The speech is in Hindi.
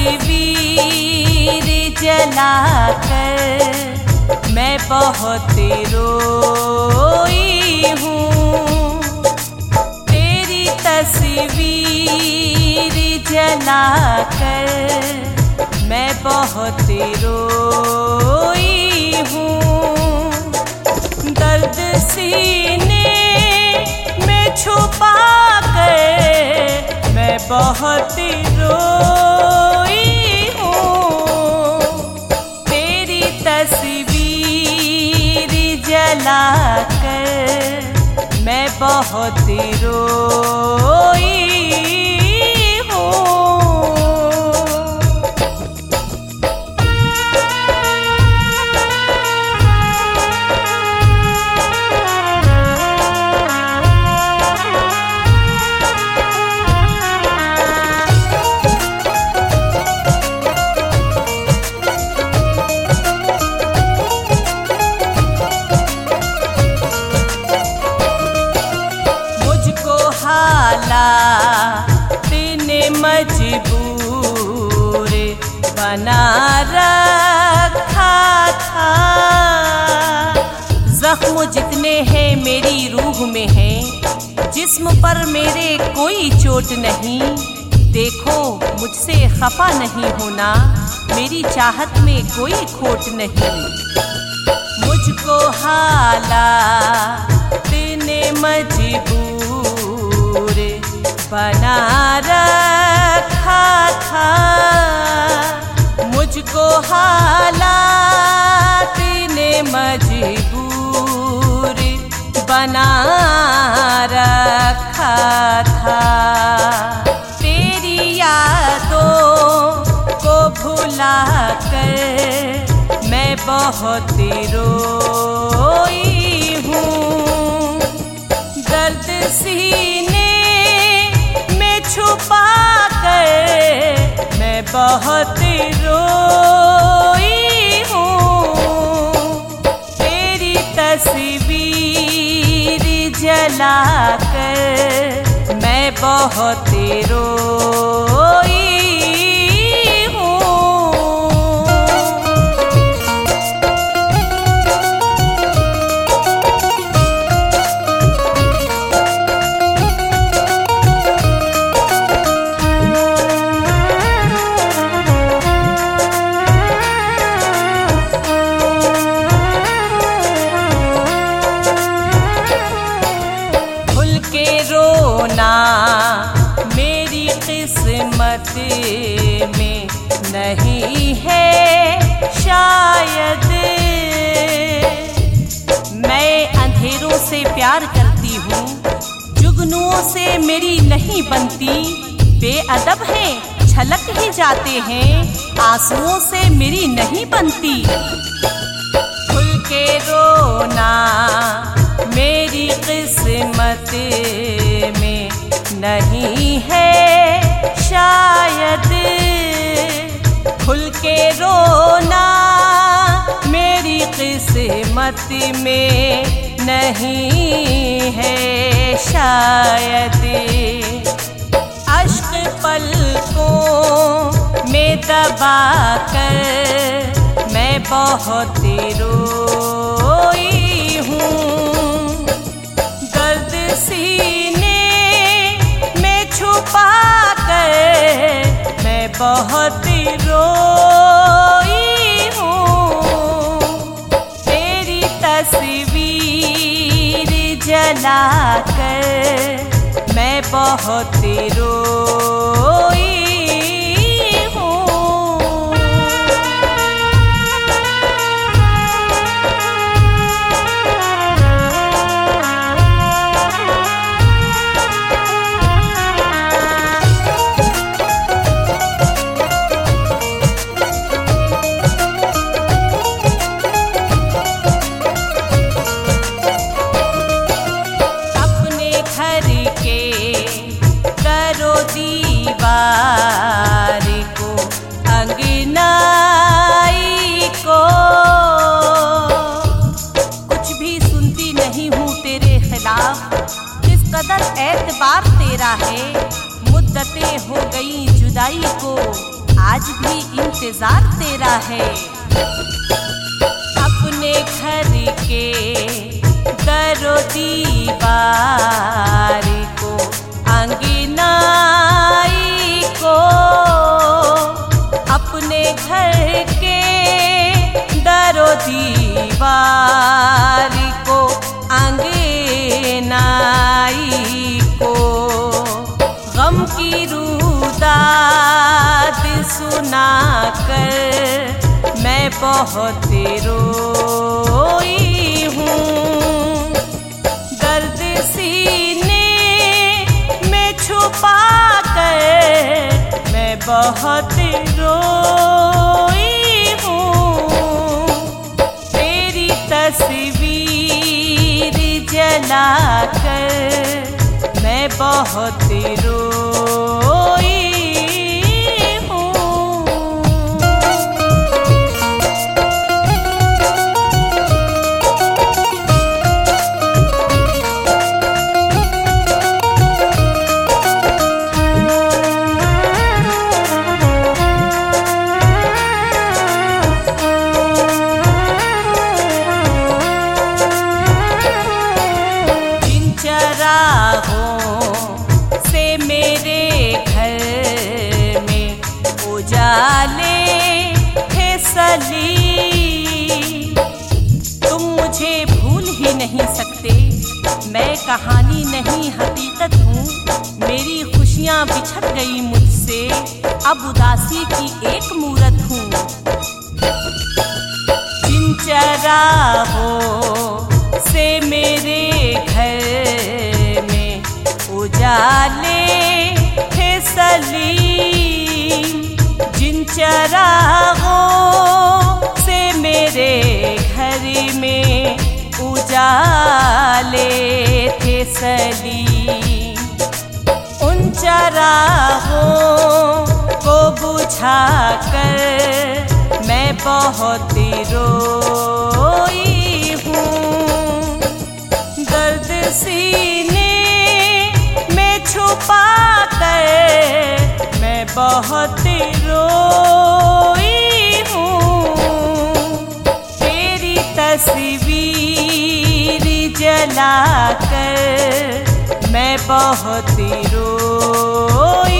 तस्वीर जलाकर मैं बहुत रोई हूँ। तेरी तस्वीर जलाकर मैं बहुत रोई हूँ। दर्द सीने में छुपा कर मैं बहुत रोई हूँ। तेरी तस्वीर जलाकर मैं बहुत रोई हूँ। तूने मजबूर बना रखा था। जख्म जितने हैं मेरी रूह में हैं, जिस्म पर मेरे कोई चोट नहीं। देखो मुझसे खफा नहीं होना, मेरी चाहत में कोई खोट नहीं। मुझको हालात ने मजबूर बना रखा था। मुझको हालात ने मजबूर बना रखा था। तेरी यादों को भुला कर मैं बहुत रोई हूँ। दर्द सीने छुपा कर मैं बहुत रोई हूँ। तेरी तस्वीर जलाकर मैं बहुत रोई मेरी किस्मत में नहीं है शायद। मैं अंधेरों से प्यार करती हूँ, जुगनुओं से मेरी नहीं बनती। बेअदब हैं छलक ही जाते हैं, आंसुओं से मेरी नहीं बनती। खुल के रोना मेरी किस्मत में नहीं है शायद। खुल के रोना मेरी किस्मत में नहीं है शायद। अश्क पलकों में दबा कर मैं बहुत रोई हूँ। दर्द सीने छुपा कर मैं बहुत रोई हूँ। तेरी तस्वीर जलाकर मैं बहुत रोई आज भी इंतजार तेरा है। अपने घर के दरो दीवार को, आंगनाई को, अपने घर के दरो दीवार को, आंगनाई को, गम की रुदाद सुना कर मैं बहुत रोई हूँ। दर्द सीने में छुपा कर मैं बहुत रोई हूँ। तेरी तस्वीर जला कर मैं बहुत रोई हूँ। जिन चरागों से मेरे घर में उजाले थे सलीम, तुम मुझे भूल ही नहीं सकते। मैं कहानी नहीं हकीकत हूँ। मेरी खुशियाँ बिछड़ गई मुझसे, अब उदासी की एक मूरत हूँ। जिन चरागों से मेरे घर में उजाले थे सलीम, जिन चरागों से मेरे घर में उजाले थे सलीम, उन चरागों को बुझा कर मैं बहुत रोई हूँ। दर्द सीने में छुपा कर मैं बहुत रोई हूँ। तेरी तस्वीर जला कर मैं बहुत रोई